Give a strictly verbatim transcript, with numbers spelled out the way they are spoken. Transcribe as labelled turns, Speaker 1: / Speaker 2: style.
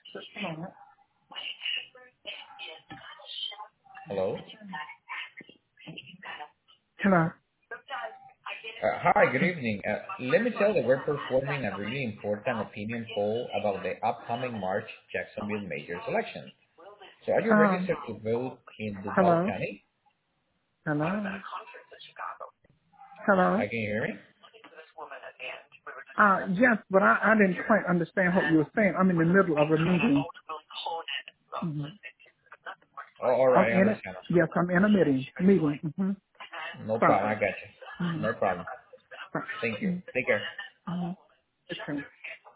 Speaker 1: Hello.
Speaker 2: Hello.
Speaker 1: Uh, hi, good evening. Uh, let me tell you, we're performing a really important opinion poll about the upcoming March Jacksonville major election. So are you
Speaker 2: Um,
Speaker 1: registered to vote in Duval
Speaker 2: hello.
Speaker 1: County?
Speaker 2: Hello. Hello.
Speaker 1: Hi, can you hear me?
Speaker 2: Uh, yes, but I, I didn't quite understand what you were saying. I'm in the middle of a meeting. hmm
Speaker 1: Oh, all
Speaker 2: I'm
Speaker 1: right, I
Speaker 2: in it.
Speaker 1: understand.
Speaker 2: Yes, I'm in a meeting. Meeting. Mm-hmm.
Speaker 1: No problem, I
Speaker 2: Sorry.
Speaker 1: got you.
Speaker 2: Mm-hmm.
Speaker 1: No problem. Thank you.
Speaker 2: Mm-hmm.
Speaker 1: Take care.
Speaker 2: Mm-hmm. Okay.